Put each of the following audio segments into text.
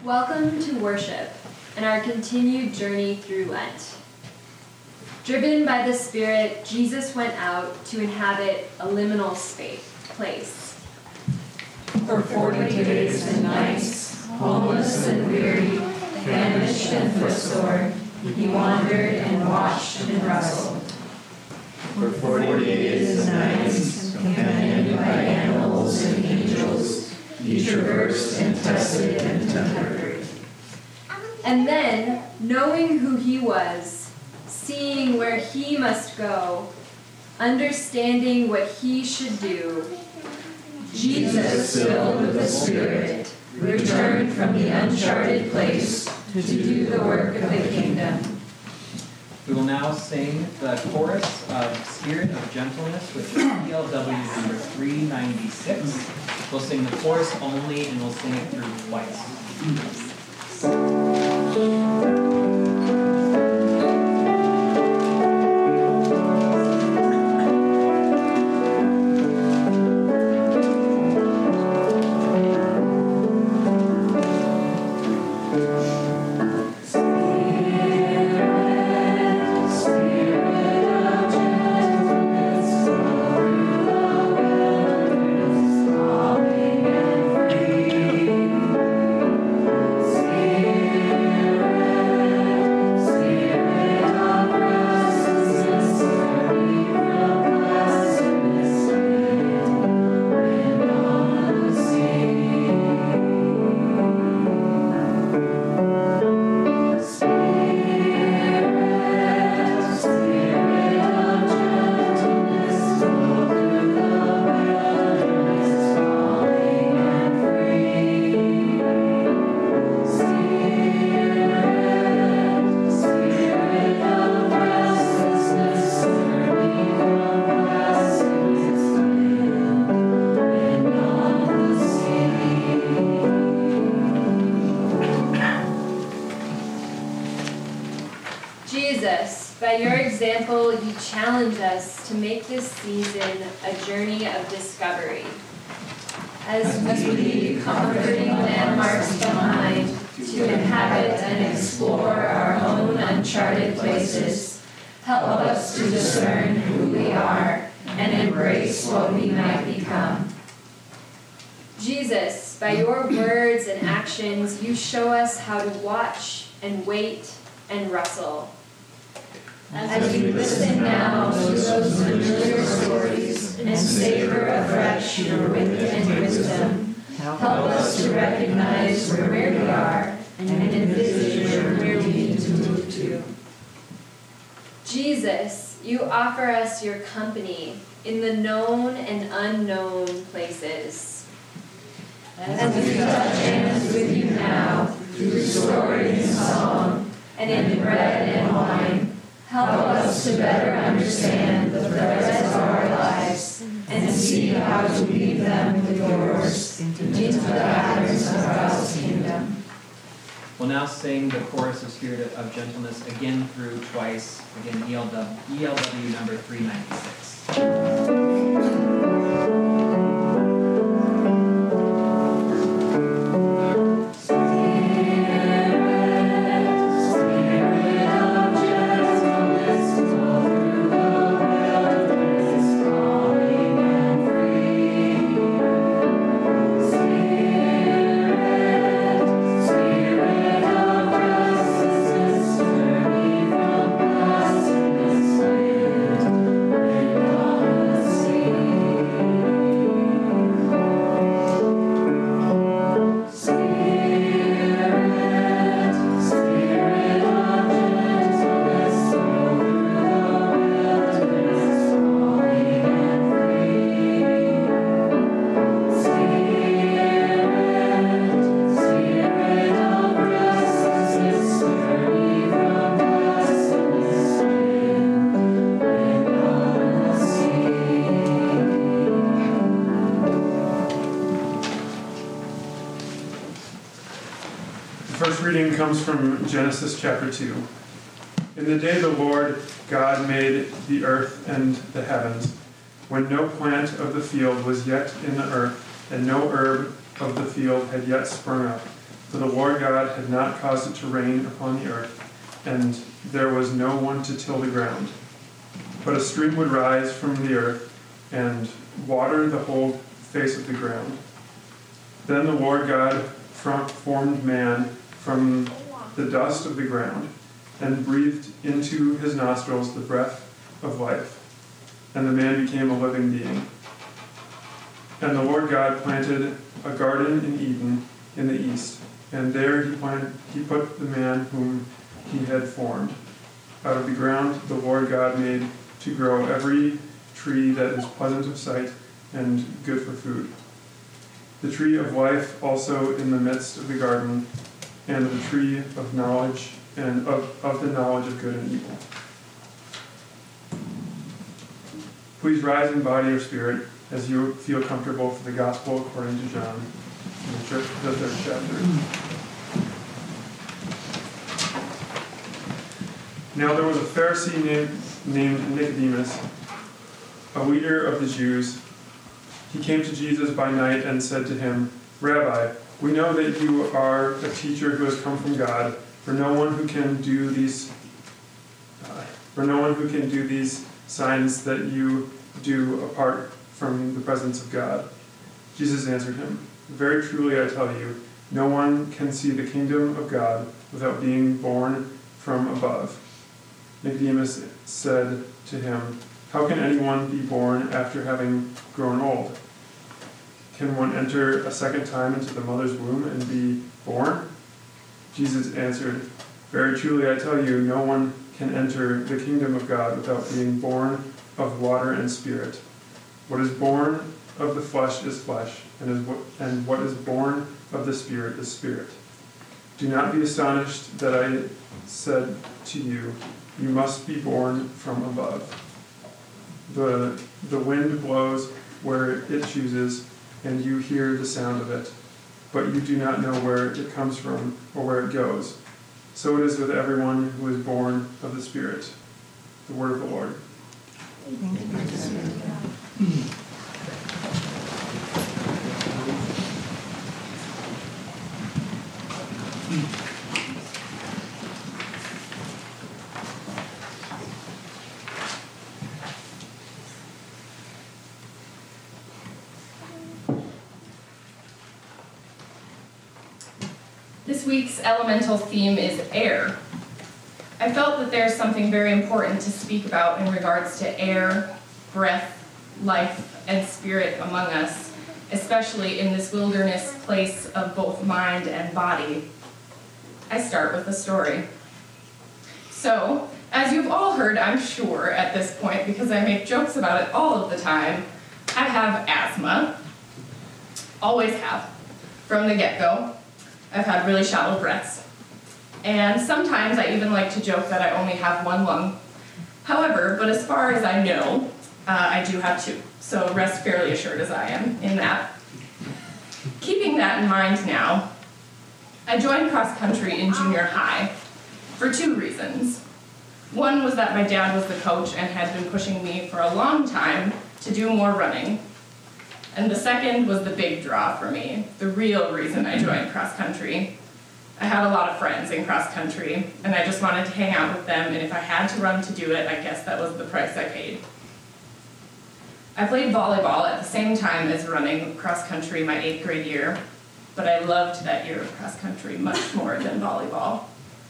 Welcome to worship and our continued journey through Lent. Driven by the Spirit, Jesus went out to inhabit a liminal place. For 40 days and nights, homeless and weary, famished and footsore, he wandered and watched and wrestled. For 40 days and nights, companioned by animals and angels, he traversed and tested and tempered. And then, knowing who he was, seeing where he must go, understanding what he should do, Jesus, filled with the Spirit, returned from the uncharted place to do the work of the kingdom. We will now sing the chorus of Spirit of Gentleness, which is ELW number 396. We'll sing the chorus only, and we'll sing it through twice. By your example, you challenge us to make this season a journey of discovery. As we leave comforting landmarks behind to inhabit and explore our own uncharted places, help us to discern who we are and embrace what we might become. Jesus, by your words and actions, you show us how to watch and wait and wrestle. As we listen now to those familiar stories and savor afresh your wit and wisdom, help us to recognize where we are and envisage where we need to move to. Jesus, you offer us your company in the known and unknown places. As we touch hands with you now through story and song and in bread and wine, help us to better understand the threads of our lives and see how to weave them with yours into the patterns of God's kingdom. We'll now sing the chorus of Spirit of Gentleness again through twice. Again, ELW number 396. Reading comes from Genesis chapter 2. In the day the Lord God made the earth and the heavens, when no plant of the field was yet in the earth, and no herb of the field had yet sprung up, For the Lord God had not caused it to rain upon the earth, and there was no one to till the ground. But a stream would rise from the earth and water the whole face of the ground. Then the Lord God formed man from the dust of the ground, and breathed into his nostrils the breath of life, and the man became a living being. And the Lord God planted a garden in Eden in the east, and there he put the man whom he had formed. Out of the ground the Lord God made to grow every tree that is pleasant of sight and good for food. The tree of life also in the midst of the garden, and the tree of knowledge and of the knowledge of good and evil. Please rise in body or spirit as you feel comfortable for the gospel according to John, the third chapter. Now there was a Pharisee named Nicodemus, a leader of the Jews. He came to Jesus by night and said to him, "Rabbi, we know that you are a teacher who has come from God, for no one who can do these signs that you do apart from the presence of God." Jesus answered him, "Very truly I tell you, no one can see the kingdom of God without being born from above." Nicodemus said to him, "How can anyone be born after having grown old? Can one enter a second time into the mother's womb and be born?" Jesus answered, "Very truly I tell you, no one can enter the kingdom of God without being born of water and spirit. What is born of the flesh is flesh, and what is born of the Spirit is spirit. Do not be astonished that I said to you, you must be born from above. The wind blows where it chooses, and you hear the sound of it, but you do not know where it comes from or where it goes. So it is with everyone who is born of the Spirit." The word of the Lord. Thank you. This week's elemental theme is air. I felt that there's something very important to speak about in regards to air, breath, life, and spirit among us, especially in this wilderness place of both mind and body. I start with a story. So, as you've all heard, I'm sure, at this point, because I make jokes about it all of the time, I have asthma. Always have. From the get-go. I've had really shallow breaths. And sometimes I even like to joke that I only have one lung. However, but as far as I know, I do have two. So rest fairly assured as I am in that. Keeping that in mind now, I joined cross country in junior high for two reasons. One was that my dad was the coach and had been pushing me for a long time to do more running. And the second was the big draw for me, the real reason I joined cross country. I had a lot of friends in cross country, and I just wanted to hang out with them, and if I had to run to do it, I guess that was the price I paid. I played volleyball at the same time as running cross country my 8th grade year, but I loved that year of cross country much more than volleyball.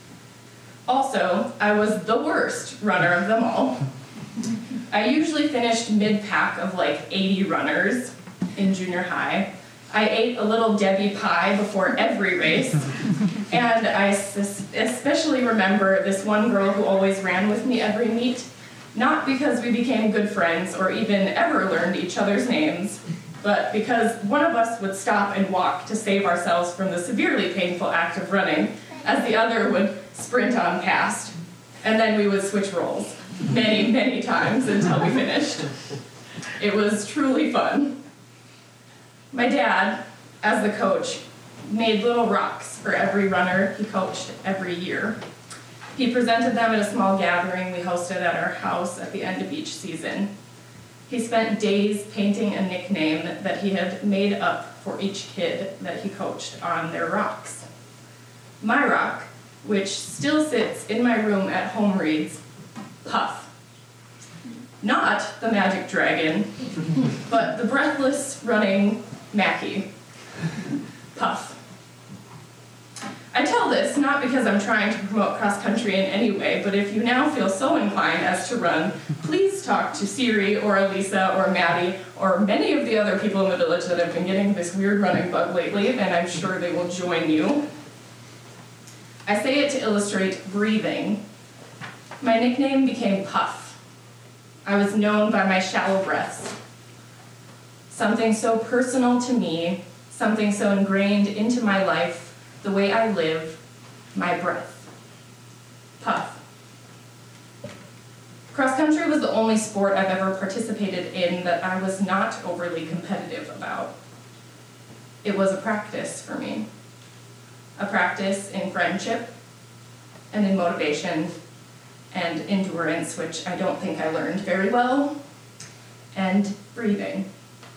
Also, I was the worst runner of them all. I usually finished mid-pack of like 80 runners in junior high. I ate a little Debbie pie before every race, and I especially remember this one girl who always ran with me every meet, not because we became good friends or even ever learned each other's names, but because one of us would stop and walk to save ourselves from the severely painful act of running, as the other would sprint on past, and then we would switch roles many, many times until we finished. It was truly fun. My dad, as the coach, made little rocks for every runner he coached every year. He presented them at a small gathering we hosted at our house at the end of each season. He spent days painting a nickname that he had made up for each kid that he coached on their rocks. My rock, which still sits in my room at home, reads, Puff. Not the magic dragon, but the breathless running Mackie. Puff. I tell this not because I'm trying to promote cross-country in any way, but if you now feel so inclined as to run, please talk to Siri or Elisa or Maddie or many of the other people in the village that have been getting this weird running bug lately, and I'm sure they will join you. I say it to illustrate breathing. My nickname became Puff. I was known by my shallow breaths. Something so personal to me, something so ingrained into my life, the way I live, my breath. Puff. Cross country was the only sport I've ever participated in that I was not overly competitive about. It was a practice for me. A practice in friendship and in motivation and endurance, which I don't think I learned very well, and breathing.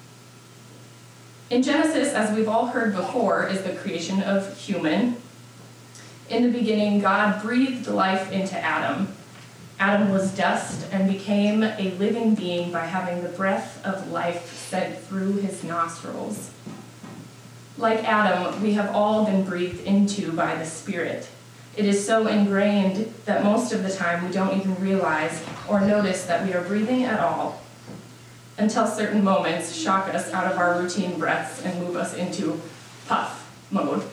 In Genesis, as we've all heard before, is the creation of human. In the beginning, God breathed life into Adam. Adam was dust and became a living being by having the breath of life sent through his nostrils. Like Adam, we have all been breathed into by the Spirit. It is so ingrained that most of the time we don't even realize or notice that we are breathing at all, until certain moments shock us out of our routine breaths and move us into puff mode.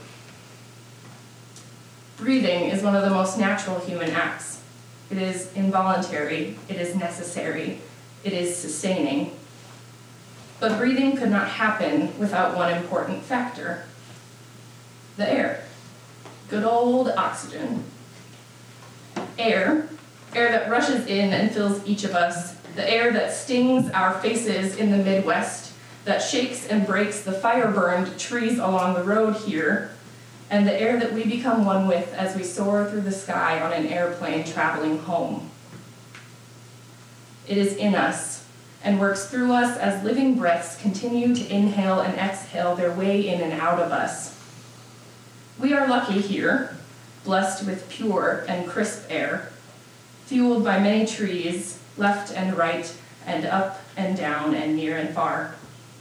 Breathing is one of the most natural human acts. It is involuntary, it is necessary, it is sustaining. But breathing could not happen without one important factor: the air. Good old oxygen. Air that rushes in and fills each of us, the air that stings our faces in the Midwest, that shakes and breaks the fire-burned trees along the road here, and the air that we become one with as we soar through the sky on an airplane traveling home. It is in us and works through us as living breaths continue to inhale and exhale their way in and out of us. We are lucky here, blessed with pure and crisp air, fueled by many trees, left and right, and up and down and near and far.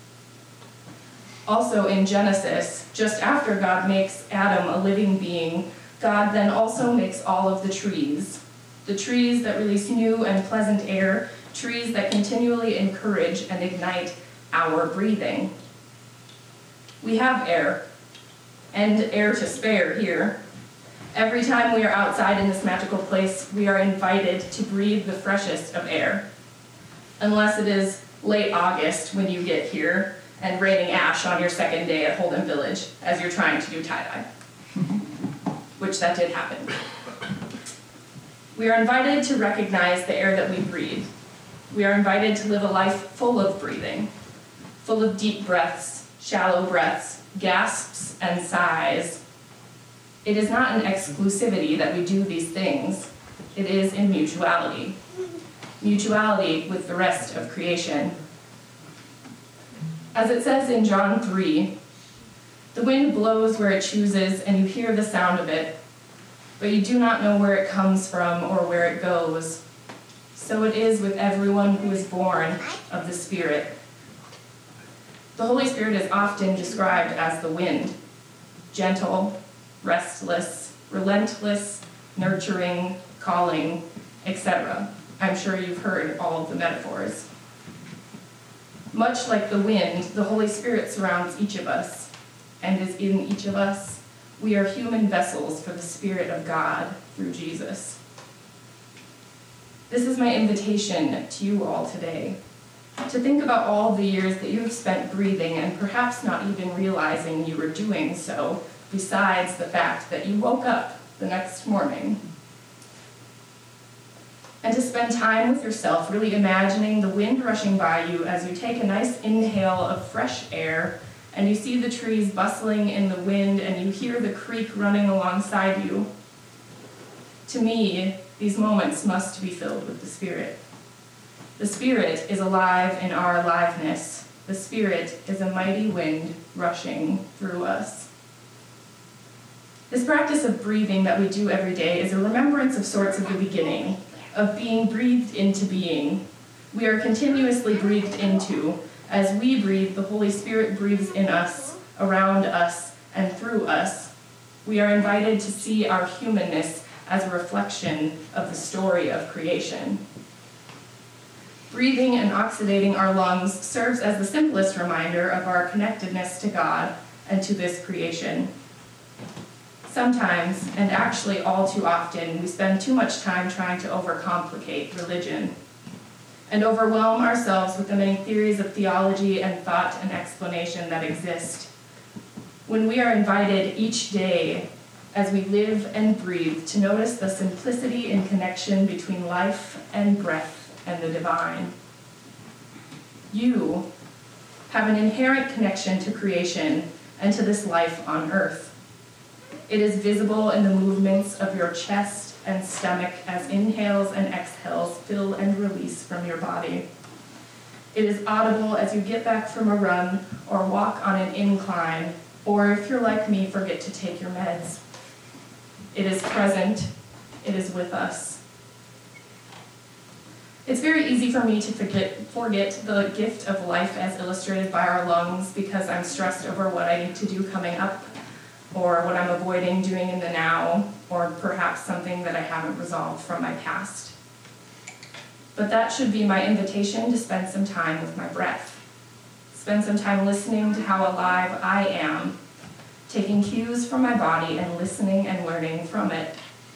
Also in Genesis, just after God makes Adam a living being, God then also makes all of the trees that release new and pleasant air, trees that continually encourage and ignite our breathing. We have air, and air to spare here. Every time we are outside in this magical place, we are invited to breathe the freshest of air. Unless it is late August when you get here and raining ash on your second day at Holden Village as you're trying to do tie-dye, which that did happen. We are invited to recognize the air that we breathe. We are invited to live a life full of breathing, full of deep breaths, shallow breaths, gasps and sighs. It is not an exclusivity that we do these things. It is in mutuality. Mutuality with the rest of creation. As it says in John 3, the wind blows where it chooses and you hear the sound of it, but you do not know where it comes from or where it goes. So it is with everyone who is born of the Spirit. The Holy Spirit is often described as the wind, gentle, restless, relentless, nurturing, calling, etc. I'm sure you've heard all of the metaphors. Much like the wind, the Holy Spirit surrounds each of us and is in each of us. We are human vessels for the Spirit of God through Jesus. This is my invitation to you all today, to think about all the years that you have spent breathing and perhaps not even realizing you were doing so, besides the fact that you woke up the next morning. And to spend time with yourself, really imagining the wind rushing by you as you take a nice inhale of fresh air and you see the trees bustling in the wind and you hear the creek running alongside you. To me, these moments must be filled with the Spirit. The Spirit is alive in our aliveness. The Spirit is a mighty wind rushing through us. This practice of breathing that we do every day is a remembrance of sorts of the beginning, of being breathed into being. We are continuously breathed into. As we breathe, the Holy Spirit breathes in us, around us, and through us. We are invited to see our humanness as a reflection of the story of creation. Breathing and oxygenating our lungs serves as the simplest reminder of our connectedness to God and to this creation. Sometimes, and actually all too often, we spend too much time trying to overcomplicate religion and overwhelm ourselves with the many theories of theology and thought and explanation that exist. When we are invited each day, as we live and breathe, to notice the simplicity and connection between life and breath and the divine. You have an inherent connection to creation and to this life on earth. It is visible in the movements of your chest and stomach as inhales and exhales fill and release from your body. It is audible as you get back from a run or walk on an incline, or if you're like me, forget to take your meds. It is present. It is with us. It's very easy for me to forget the gift of life as illustrated by our lungs because I'm stressed over what I need to do coming up, or what I'm avoiding doing in the now, or perhaps something that I haven't resolved from my past. But that should be my invitation to spend some time with my breath. Spend some time listening to how alive I am, taking cues from my body and listening and learning from it.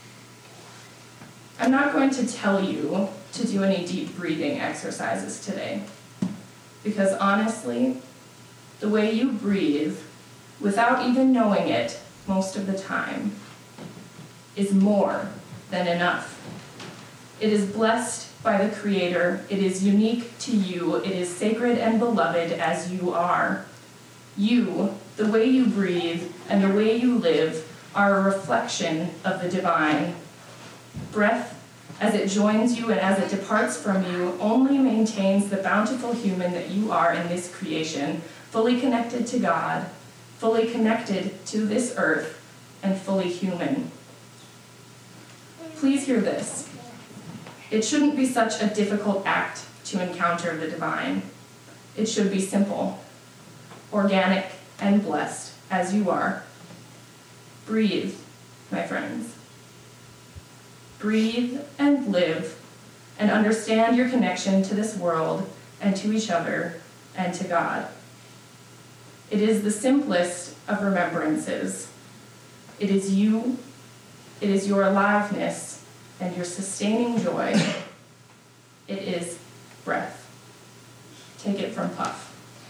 I'm not going to tell you to do any deep breathing exercises today, because honestly, the way you breathe, without even knowing it most of the time, is more than enough. It is blessed by the Creator. It is unique to you. It is sacred and beloved as you are. You, the way you breathe and the way you live, are a reflection of the divine. Breath, as it joins you and as it departs from you, only maintains the bountiful human that you are in this creation, fully connected to God, fully connected to this earth, and fully human. Please hear this. It shouldn't be such a difficult act to encounter the divine. It should be simple, organic, and blessed as you are. Breathe, my friends. Breathe and live and understand your connection to this world and to each other and to God. It is the simplest of remembrances. It is you, it is your aliveness and your sustaining joy. It is breath. Take it from Puff.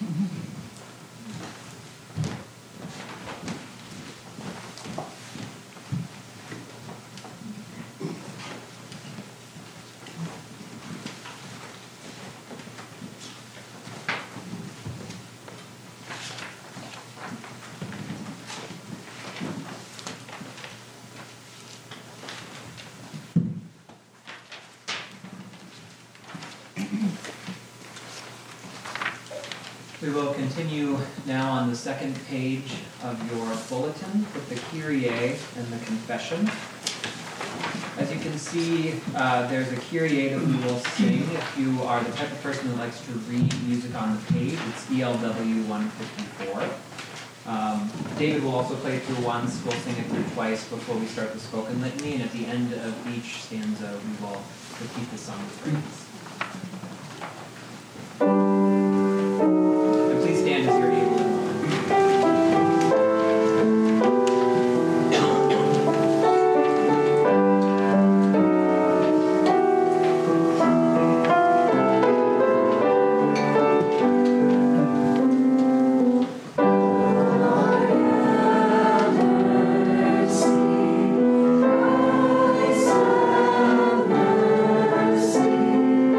We will continue now on the second page of your bulletin with the Kyrie and the Confession. As you can see, there's a Kyrie that we will sing. If you are the type of person who likes to read music on the page, it's ELW 154. David will also play through once. We'll sing it through twice before we start the spoken litany, and at the end of each stanza, we will repeat the song of praise. Stand as you're able in Christ have mercy.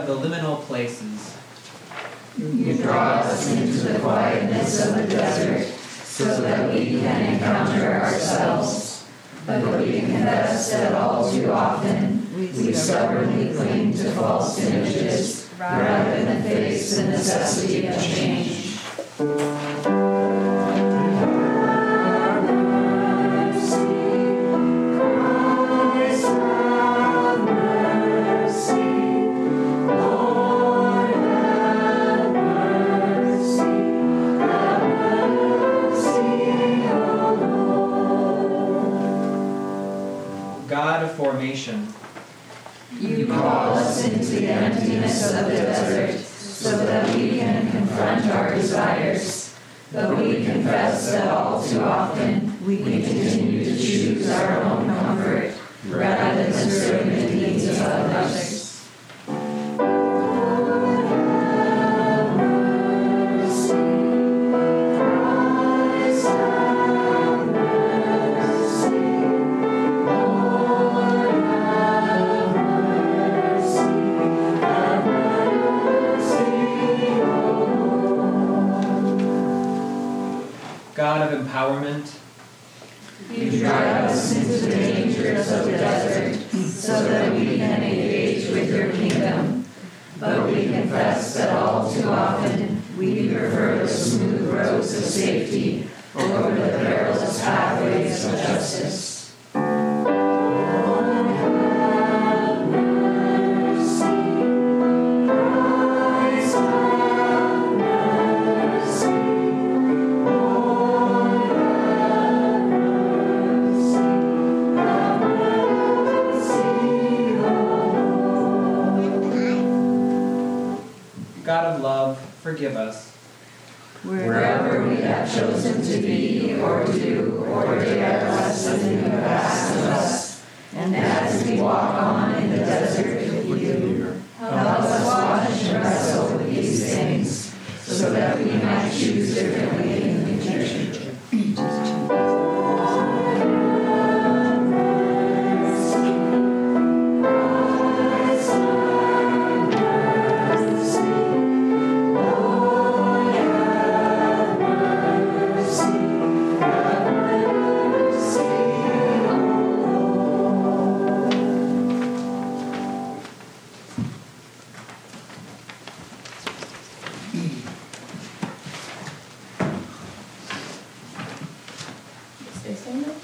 the liminal places. You draw us into the quietness of the desert so that we can encounter ourselves. But we confess that all too often we stubbornly cling to false images rather than face the necessity of change. God of formation, You call us into the emptiness of the desert so that we can confront our desires. But we confess that all too often we continue to choose our own comfort rather than serving the needs of others. God of empowerment, You drive us into the dangers of the desert so that we can engage with your kingdom. But we confess that all too often we prefer the smooth roads of safety over the perilous pathways of justice. God of love, forgive us. Wherever we have chosen to be or do or dare less than you have asked of us, and as we walk on in the desert with you, help us watch and wrestle with these things so that we might choose differently in the future. Stay saying that?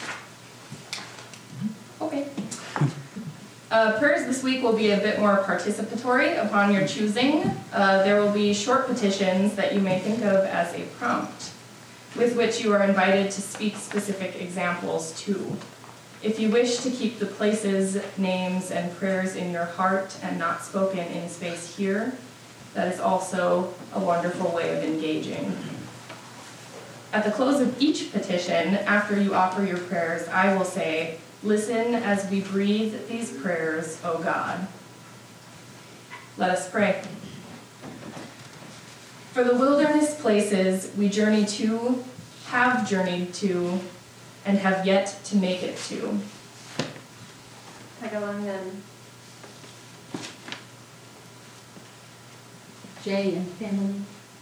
Okay. Prayers this week will be a bit more participatory upon your choosing. There will be short petitions that you may think of as a prompt, with which you are invited to speak specific examples to. If you wish to keep the places, names, and prayers in your heart and not spoken in space here, that is also a wonderful way of engaging. At the close of each petition, after you offer your prayers, I will say, "Listen as we breathe these prayers, O God." Let us pray. For the wilderness places we journey to, have journeyed to, and have yet to make it to. Tagalongan. Jay and family.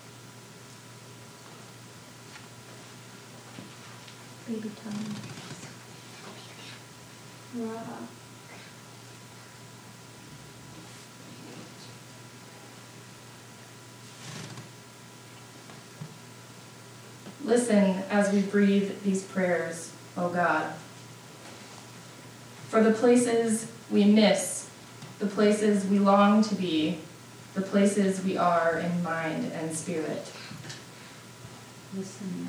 Baby Tom. Muraba. Listen as we breathe these prayers, O God. For the places we miss, the places we long to be, the places we are in mind and spirit. Listen.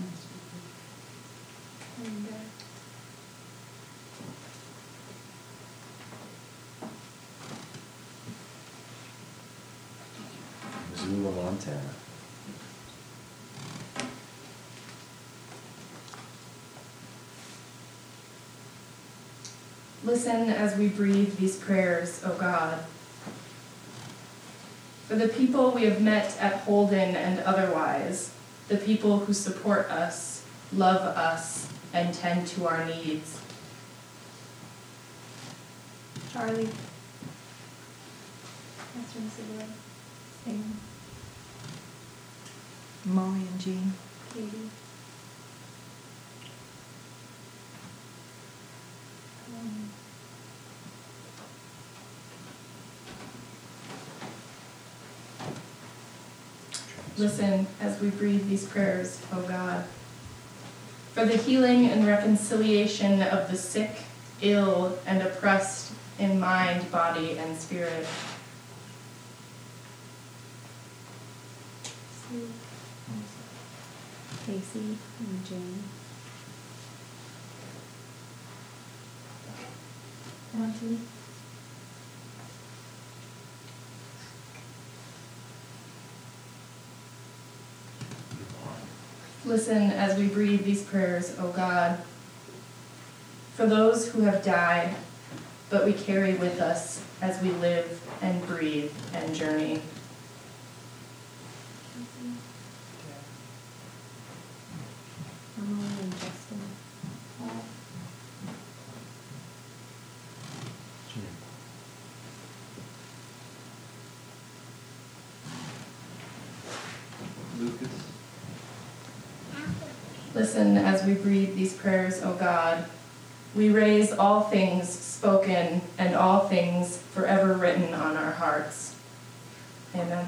Zula Montana. Listen as we breathe these prayers, O God. For the people we have met at Holden and otherwise, the people who support us, love us, and tend to our needs. Charlie. Catherine Sigler. Sam, Molly and Jean. Katie. Listen as we breathe these prayers, O God, for the healing and reconciliation of the sick, ill, and oppressed in mind, body, and spirit. Sue, Casey, and Jane. Monty. Listen as we breathe these prayers, O God, for those who have died, but we carry with us as we live and breathe and journey. Emily and Justin. Lucas. Listen as we breathe these prayers, O God. We raise all things spoken and all things forever written on our hearts. Amen.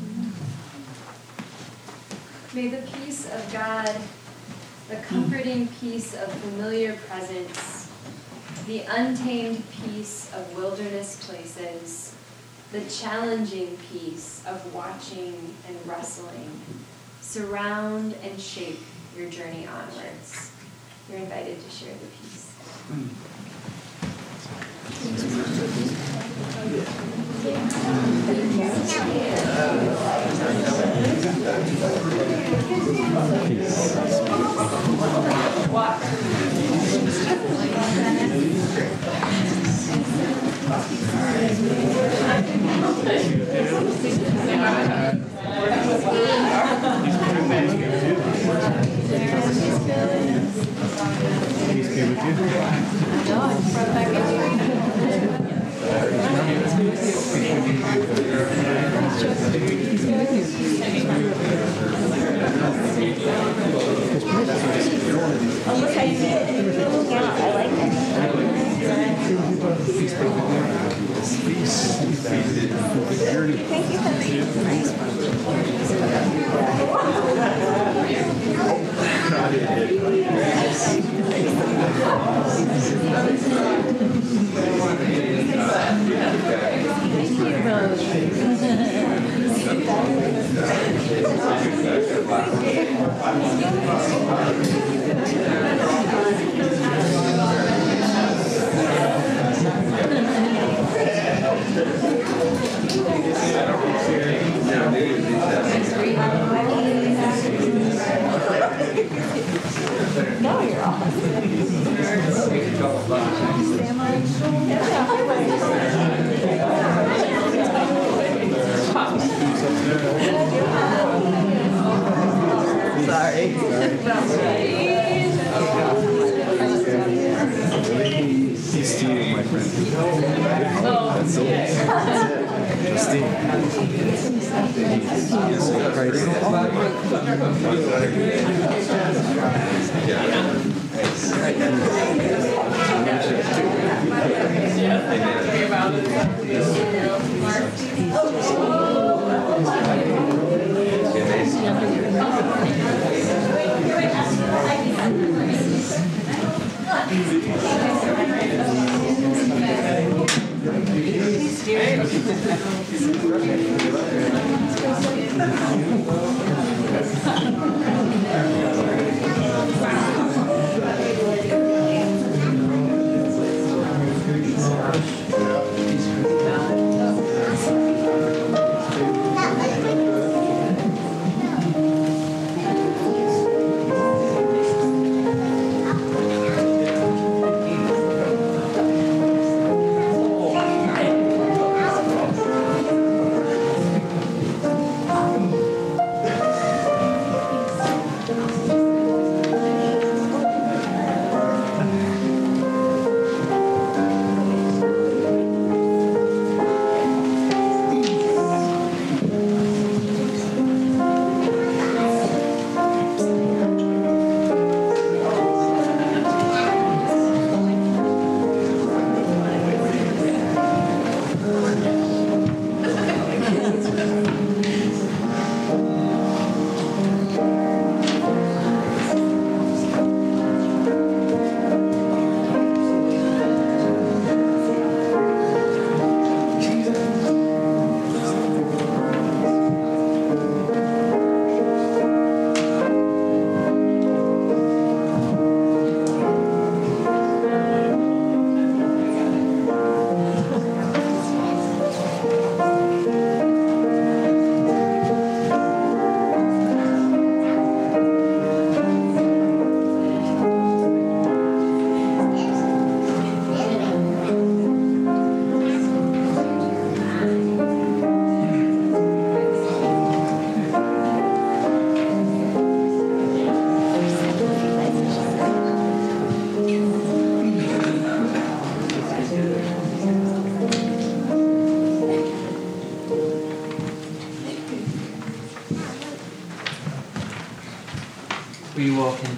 May the peace of God, the comforting peace of familiar presence, the untamed peace of wilderness places, the challenging peace of watching and wrestling, surround and shape your journey onwards. You're invited to share the peace. He's stealing, my friend. That's so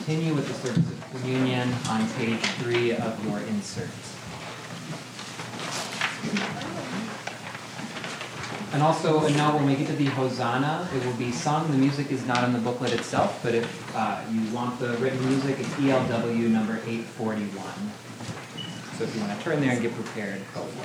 continue with the service of communion on page 3 of your insert. And also a note, when we get to the Hosanna, it will be sung. The music is not in the booklet itself, but if you want the written music, it's ELW number 841. So if you want to turn there and get prepared, go for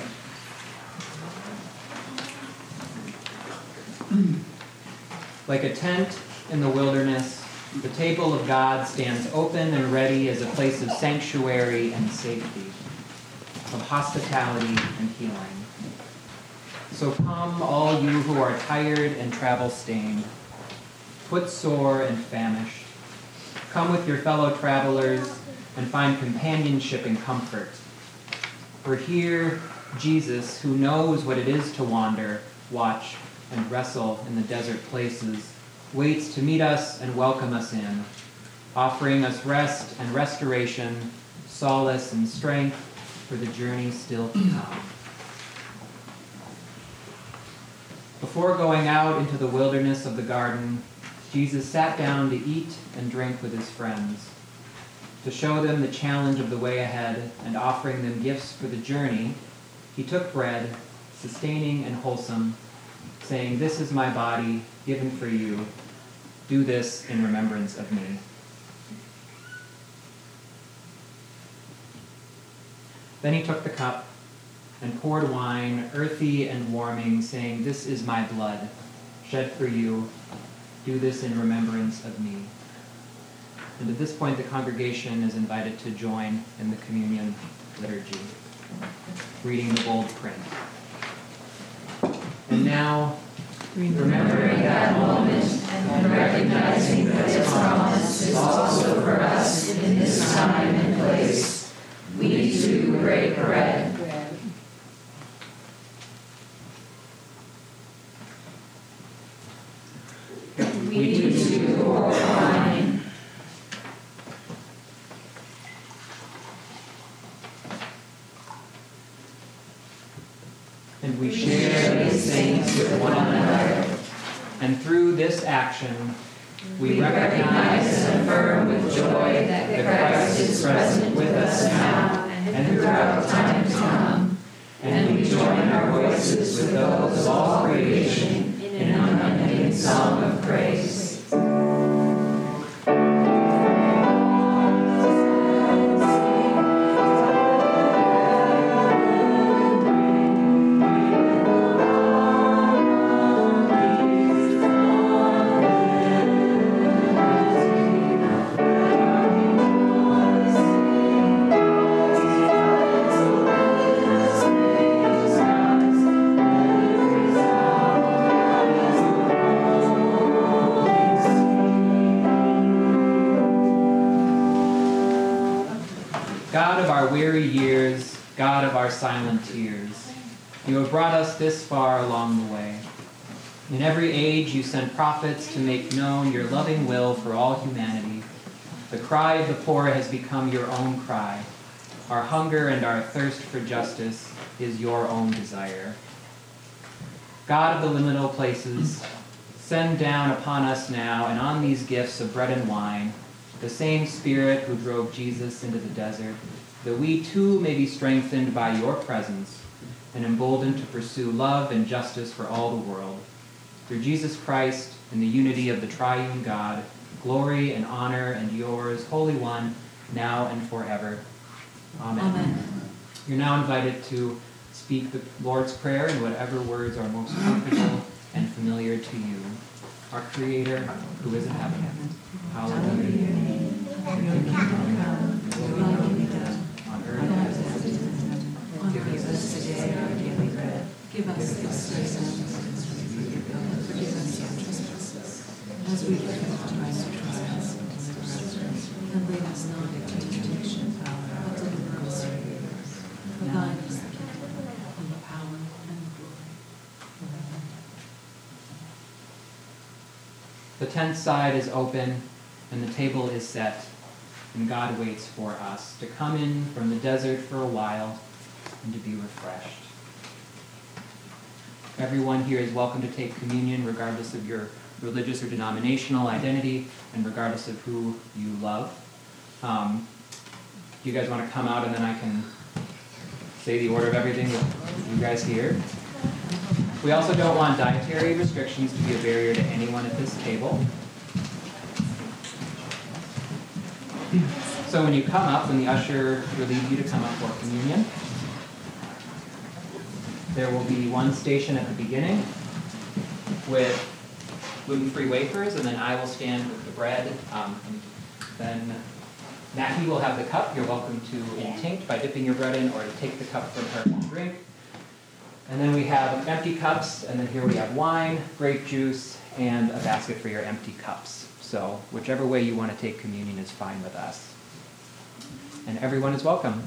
it. Like a tent in the wilderness, the table of God stands open and ready as a place of sanctuary and safety, of hospitality and healing. So come, all you who are tired and travel-stained, footsore and famished. Come with your fellow travelers and find companionship and comfort. For here, Jesus, who knows what it is to wander, watch, and wrestle in the desert places, waits to meet us and welcome us in, offering us rest and restoration, solace and strength for the journey still to come. Before going out into the wilderness of the garden, Jesus sat down to eat and drink with his friends. To show them the challenge of the way ahead and offering them gifts for the journey, he took bread, sustaining and wholesome, saying, "This is my body given for you. Do this in remembrance of me." Then he took the cup and poured wine, earthy and warming, saying, "This is my blood, shed for you. Do this in remembrance of me." And at this point, the congregation is invited to join in the communion liturgy, reading the bold print. And now, Remembering that moment and recognizing that its promise is also for us in this time and place, we too break bread. We too pour wine. and we share these things with one another. And through this action, we recognize and affirm with joy that Christ is present with us now and throughout time to come. And we join our voices with those of all creation in an unending song of praise. God of our weary years, God of our silent tears, you have brought us this far along the way. In every age you sent prophets to make known your loving will for all humanity. The cry of the poor has become your own cry. Our hunger and our thirst for justice is your own desire. God of the liminal places, send down upon us now and on these gifts of bread and wine the same Spirit who drove Jesus into the desert, that we too may be strengthened by your presence and emboldened to pursue love and justice for all the world. Through Jesus Christ, in the unity of the triune God, glory and honor and yours, Holy One, now and forever. Amen. Amen. You're now invited to speak the Lord's Prayer in whatever words are most comfortable and familiar to you. Our Creator, who is in heaven, hallowed be your name. Your kingdom come, your will be done, on earth as it is in heaven. Give us today our daily bread. Give us this day and forgive us our trespasses, as we forgive our trespasses. And lead us not into temptation, but deliver us from evil. For thine is the kingdom, and the power, and the glory. The tent side is open, and the table is set, and God waits for us to come in from the desert for a while and to be refreshed. Everyone here is welcome to take communion regardless of your religious or denominational identity and regardless of who you love. Do you guys want to come out and then I can say the order of everything with you guys here? We also don't want dietary restrictions to be a barrier to anyone at this table. So when you come up, when the usher relieves you to come up for communion, there will be one station at the beginning with gluten-free wafers, and then I will stand with the bread. Then Mackie will have the cup. You're welcome to intinct by dipping your bread in or to take the cup from her and drink. And then we have empty cups, and then here we have wine, grape juice, and a basket for your empty cups. So whichever way you want to take communion is fine with us. And everyone is welcome.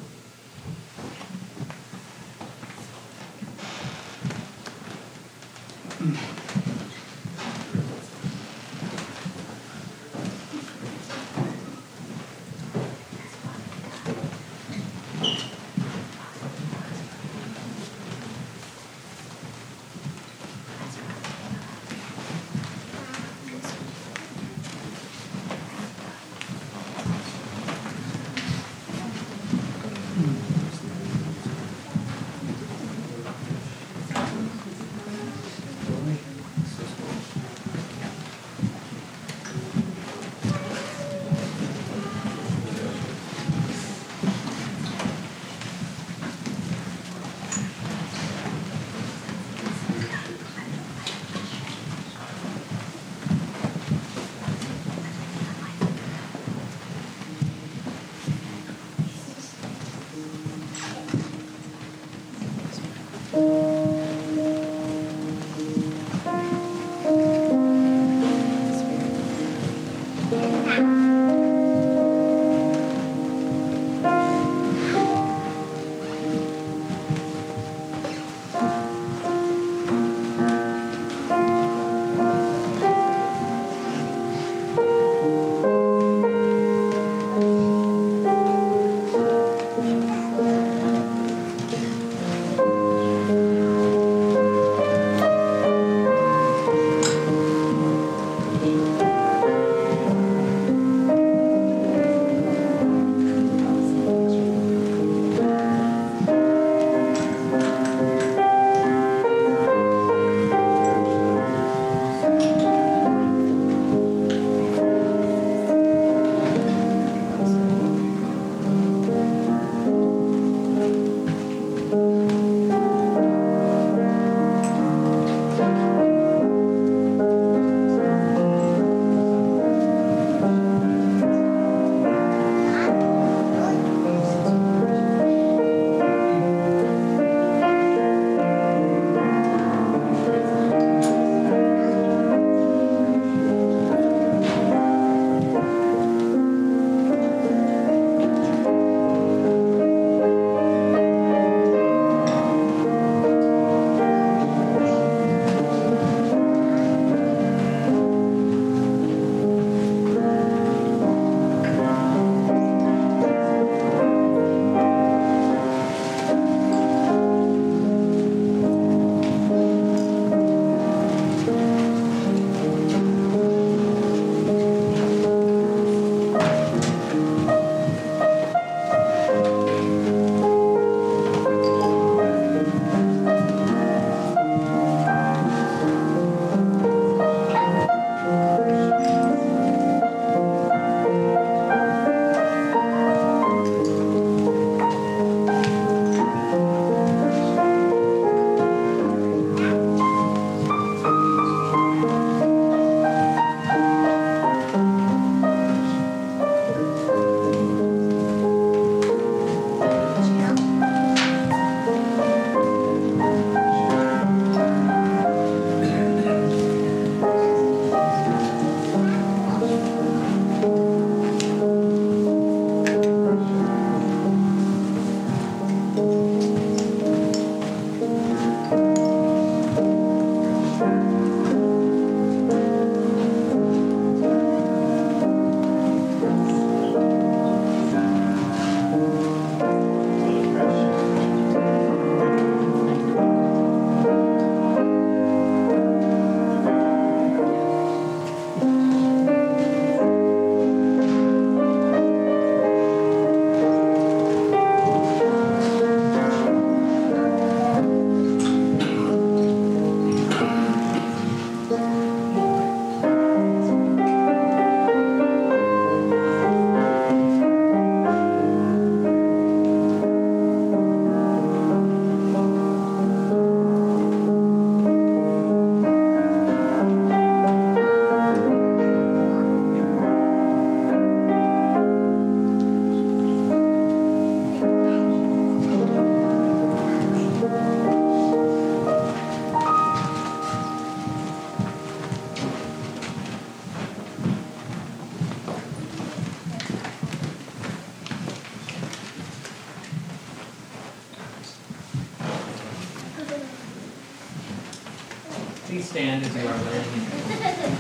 Please stand as you are willing and able.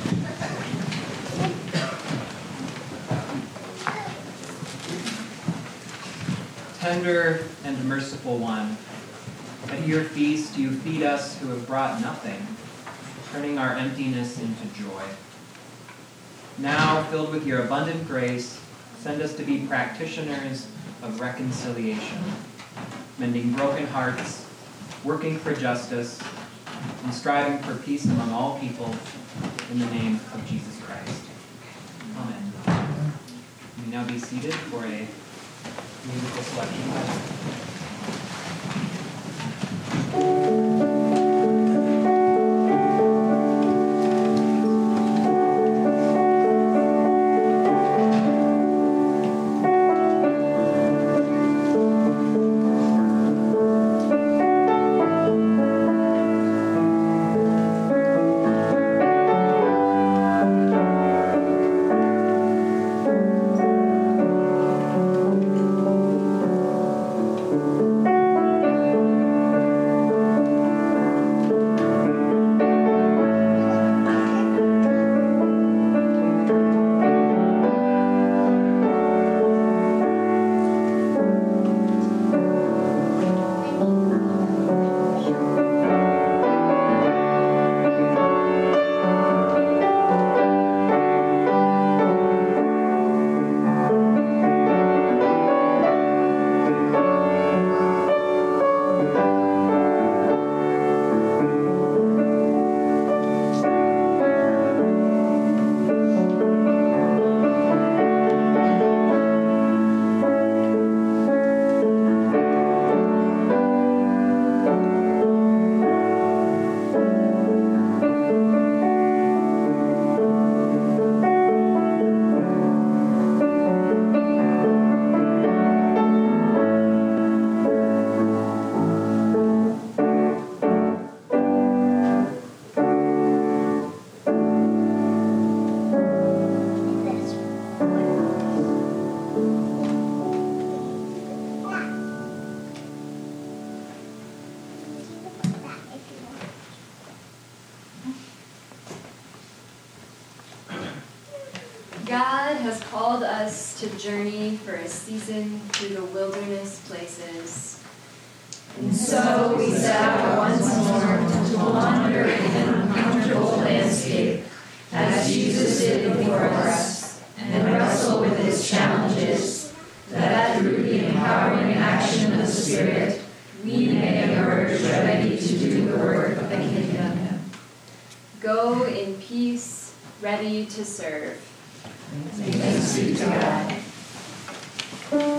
Tender and merciful one, at your feast you feed us who have brought nothing, turning our emptiness into joy. Now, filled with your abundant grace, send us to be practitioners of reconciliation, mending broken hearts, working for justice, and striving for peace among all people, in the name of Jesus Christ. Amen. You may now be seated for a musical selection. God has called us to journey for a season through the wilderness places. And so we set out once more to wander in an uncomfortable landscape, as Jesus did before us, and wrestle with its challenges, that through the empowering action of the Spirit, we may emerge ready to do the work of the kingdom. Go in peace, ready to serve. Thanks be to God.